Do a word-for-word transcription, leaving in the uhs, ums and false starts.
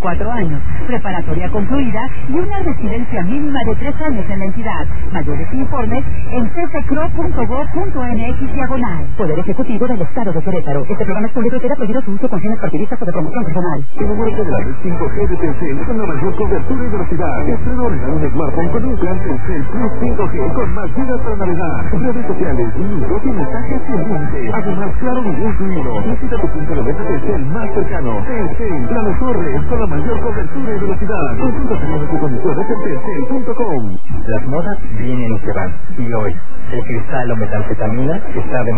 cuatro años, preparatoria concluida y una residencia mínima de tres años en la entidad. Mayores informes en c c c r o punto gov punto m x diagonal. Poder Ejecutivo del Estado de Querétaro. Este programa es público y queda prohibido su uso con fines partidistas o de promoción personal. Enamórate de la red cinco G de Telcel con la mayor cobertura y velocidad. Estreno regala un smartphone con un plan Telcel Plus cinco G con más gigas para navegar, redes sociales, libros y mensajes sin límite. Además, claro, video incluido. Visita tu punto de venta Telcel más cercano. Telcel, la mejor red con la mayor cobertura y velocidad. Consulta términos y condiciones en telcel punto com. Las modas vienen y se van. Y hoy, el cristal o metanfetamina está de